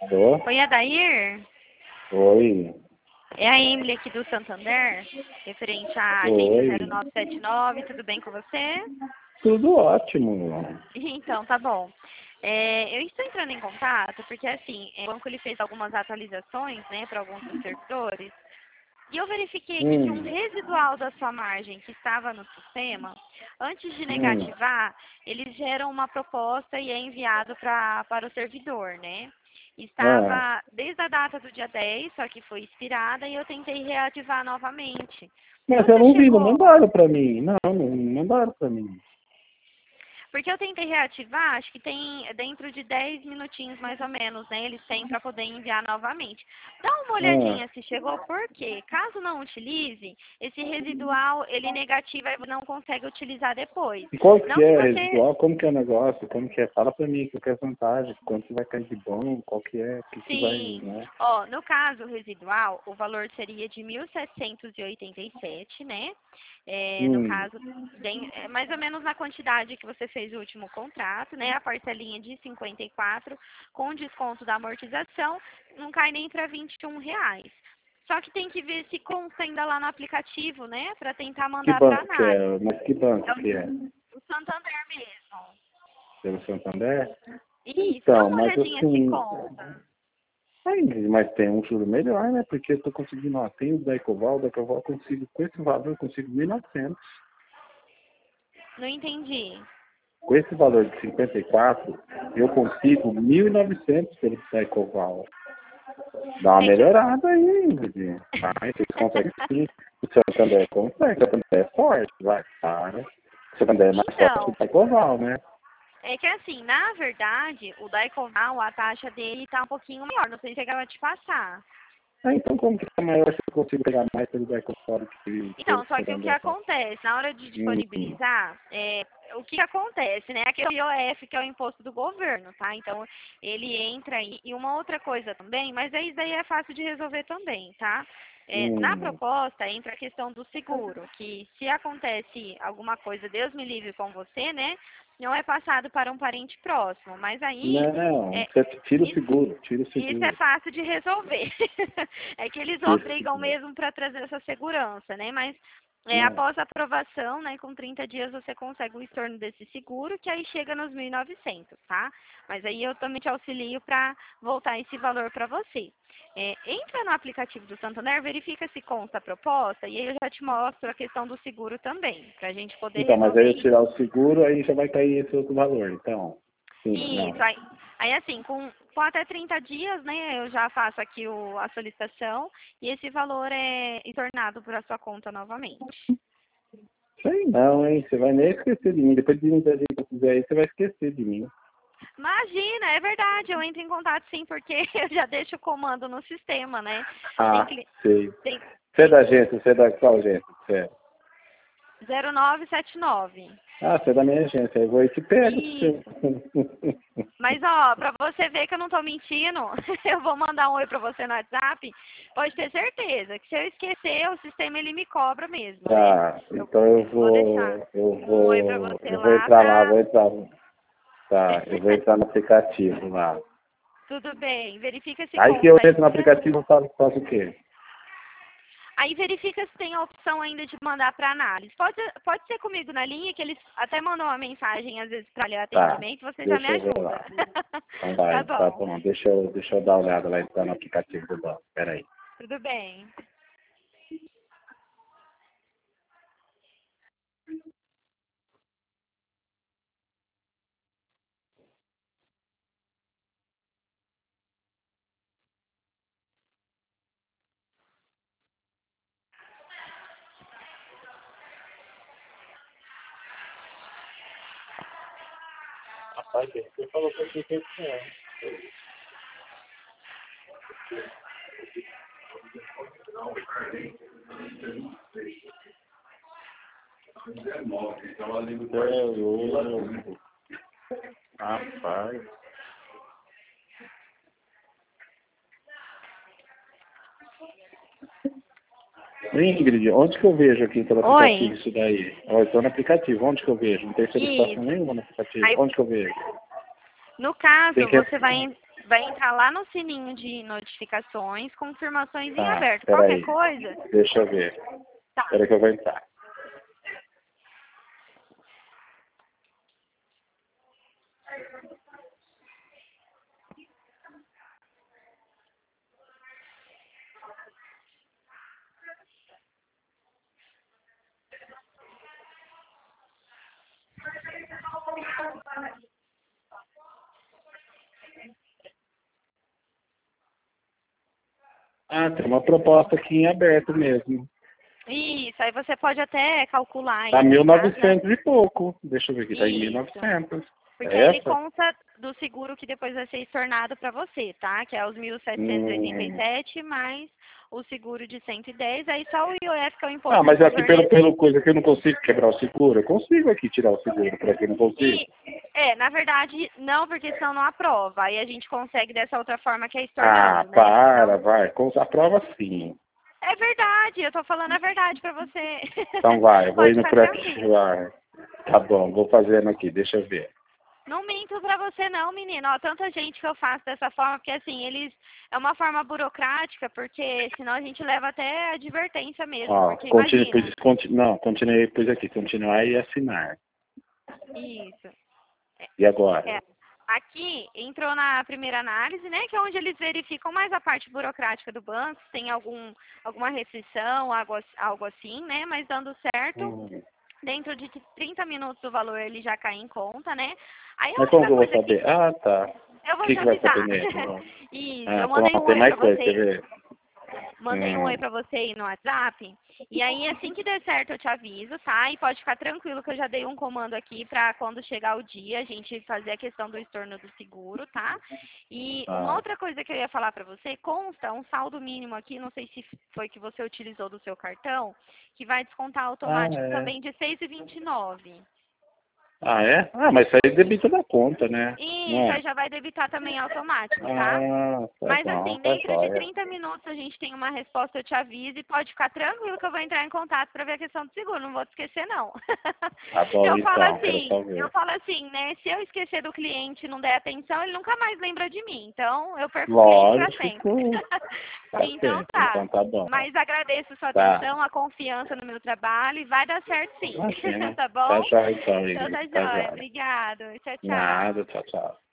Tô? Oi, Adair? Oi. É a Emily aqui do Santander, referente à agência Oi. 0979, tudo bem com você? Tudo ótimo. Então, tá bom. Eu estou entrando em contato porque, assim, o banco ele fez algumas atualizações, né, para alguns dos servidores, e eu verifiquei aqui que um residual da sua margem que estava no sistema, antes de negativar, eles geram uma proposta e é enviado para o servidor, né? Estava desde a data do dia 10, só que foi expirada e eu tentei reativar novamente. Mas eu Você não vi, não chegou? mandaram pra mim. Não mandaram pra mim. Porque eu tentei reativar, acho que tem dentro de 10 minutinhos mais ou menos, né? Eles têm para poder enviar novamente. Dá uma olhadinha se chegou, porque caso não utilize, esse residual ele negativa e não consegue utilizar depois. E qual Não que que é você. residual? Como que é o negócio? Como que é? Fala pra mim, qual que é a vantagem? Quanto vai cair de bom? Qual que é? O que vai, Sim. né? Ó, no caso residual, o valor seria de 1.787, né? No caso, mais ou menos na quantidade que você fez o último contrato, né? A parcelinha de 54, com desconto da amortização, não cai nem para R$ 21. Só que tem que ver se consta ainda lá no aplicativo, né? Para tentar Que mandar para banco que análise. é? Mas que banco É que é? o Santander mesmo. Pelo Santander? Isso, dá Então, uma mas olhadinha se assim... consta. Mas tem um juro melhor, né? Porque eu tô conseguindo, ó, tem o da Ecoval eu consigo, com esse valor, eu consigo 1.900. Não entendi. Com esse valor de 54, eu consigo 1.900 pelo da Ecoval. Dá uma É que melhorada aí, Ingrid. Vai, vocês conseguem sim. O Santander consegue, o Santander é forte, vai, tá, né? O Santander é mais forte que Então, o da Ecoval, né? é que assim, na verdade, o da Ecoval, a taxa dele tá um pouquinho maior. Não sei se chegava a te passar. Ah, então como que é maior se eu consigo pegar mais pelo da Ecoval do que pelo Então, só que o que Santander? acontece, na hora de Hum, disponibilizar, o que acontece, né? Aquele IOF, que é o imposto do governo, tá? Então, ele entra aí. E uma outra coisa também, mas isso daí é fácil de resolver também, tá? Na hum. proposta entra a questão do seguro, que se acontece alguma coisa, Deus me livre com você, né? Não é passado para um parente próximo, mas aí Não, é, você tira o isso, seguro, tira o isso é seguro. fácil de resolver. É que eles Tira o obrigam seguro. mesmo para trazer essa segurança, né? Mas Não. após a aprovação, né, com 30 dias você consegue o estorno desse seguro, que aí chega nos 1.900, tá? Mas aí eu também te auxilio para voltar esse valor para você. Entra no aplicativo do Santander, verifica se consta a proposta e aí eu já te mostro a questão do seguro também, para a gente poder Então, mas aí resolver eu isso. tirar o seguro, aí já vai cair esse outro valor. Então, sim, Isso, não. aí assim, com até 30 dias, né, eu já faço aqui a solicitação e esse valor é entornado para a sua conta novamente. Sei não, hein? Você vai nem esquecer de mim. Depois de 30 dias que eu fizer aí, você vai esquecer de mim. Imagina, é verdade, eu entro em contato sim, porque eu já deixo o comando no sistema, né? Tem, Ah, cli- sei. tem, Você é tem da agência? Você é da qual agência? Você é? 0979. Ah, você é da minha agência. Eu vou e te pego. Isso. Mas, ó, pra você ver que eu não tô mentindo, eu vou mandar um oi pra você no WhatsApp. Pode ter certeza que se eu esquecer, o sistema ele me cobra mesmo, né? Tá, Eu então eu vou deixar vou, eu um oi pra vou, você eu vou lá entrar lá, pra. vou entrar. Tá, eu vou entrar no aplicativo lá. Tudo bem, verifica se Aí que eu consta entro no ainda. aplicativo, eu faço o quê? Aí verifica se tem a opção ainda de mandar para análise. Pode ser comigo na linha, que eles até mandam uma mensagem, às vezes, para ler o Tá, atendimento, você já me deixa eu ver ajuda. lá. Então vai, Tá tá bom, bom. Deixa eu dar uma olhada lá então no aplicativo do banco. Pera aí. tudo bem. Rapaz, você falou que eu tinha que ser. É louco. Rapaz. Ingrid, onde que eu vejo aqui pelo aplicativo Oi, isso daí? Ó, eu tô no aplicativo, onde que eu vejo? Não tem solicitação isso. nenhuma no aplicativo. Aí, Onde que eu vejo? no Tem caso, que... vai entrar lá no sininho de notificações, confirmações em Tá, aberto. peraí. Qualquer coisa. Deixa eu ver. Tá. Espera que eu vou entrar. Ah, tem uma proposta aqui em aberto mesmo. Isso, aí você pode até calcular aí. Tá no caso, né? 1.900 e pouco. Deixa eu ver aqui, tá em Isso. 1.900. Porque É ele essa? conta do seguro que depois vai ser estornado para você, tá? Que é os 1.787 mais o seguro de 110, aí só o IOF, que é o imposto Ah, de mas aqui retorno. pelo coisa que eu não consigo quebrar o seguro. Eu consigo aqui tirar o seguro, para quem não consigo. Na verdade, não, porque senão não aprova. Aí a gente consegue dessa outra forma que é Ah, estornando, né? para, Então, vai. A prova sim. é verdade, eu tô falando a verdade pra você. Então vai, eu vou Pode indo ficar por aqui. tranquilo. Vai. Tá bom, vou fazendo aqui, deixa eu ver. Não minto pra você não, menino. Ó, tanta gente que eu faço dessa forma, porque assim, eles... É uma forma burocrática, porque senão a gente leva até advertência mesmo. Ó, Porque imagina. não, continuei, pus aqui, continuar e assinar. Isso. E agora? É. Aqui entrou na primeira análise, né? Que é onde eles verificam mais a parte burocrática do banco, se tem alguma restrição, algo assim, né? Mas dando certo, dentro de 30 minutos o valor ele já cai em conta, né? Aí a Mas como única que eu vou coisa que saber? Ah, tá. eu O vou que te que vai saber avisar. nele? Isso, Ah, eu mandei pronto, um tem oi pra mais coisa, quer você. ver? Mandei um oi pra você aí no WhatsApp. E aí, assim que der certo, eu te aviso, tá? E pode ficar tranquilo que eu já dei um comando aqui pra quando chegar o dia, a gente fazer a questão do estorno do seguro, tá? E uma Ah, outra coisa que eu ia falar pra você, consta um saldo mínimo aqui, não sei se foi que você utilizou do seu cartão, que vai descontar automático é. também de 6,29. Ah, é? Ah, mas isso aí debita da conta, né? Não Isso, é? aí já vai debitar também automático, tá? Ah, tá Mas bom, assim, tá dentro de jóia. 30 minutos a gente tem uma resposta, eu te aviso e pode ficar tranquilo que eu vou entrar em contato para ver a questão do seguro, não vou te esquecer não. Tá bom então, quero só Eu ver. falo assim, né, se eu esquecer do cliente e não der atenção, ele nunca mais lembra de mim, então eu perco o cliente para sempre. Lógico, tá Então certo, tá, então tá bom. mas agradeço sua Tá, atenção, a confiança no meu trabalho e vai dar certo sim, imagina. tá Tá bom? jóia então, Então Ingrid, tá tá jóia, jóia. obrigado, tchau, tchau. Nada, tchau, tchau.